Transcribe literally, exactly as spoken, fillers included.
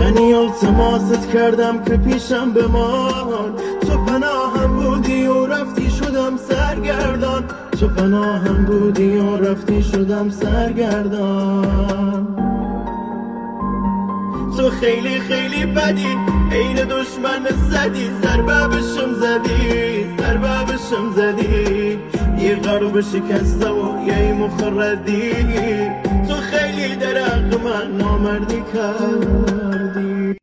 چنی التماست کردم که پیشم بمان، تو پناهم بودی و رفتی شدم سرگردان، تو پناهم بودی و رفتی شدم سرگردان. تو خیلی خیلی بدی، عین دشمن زدی، ضربه بشم زدی، ضربه بشم زدی، یه غرب شکسته و یه مخردی. تو خیلی درق من نامردی کرد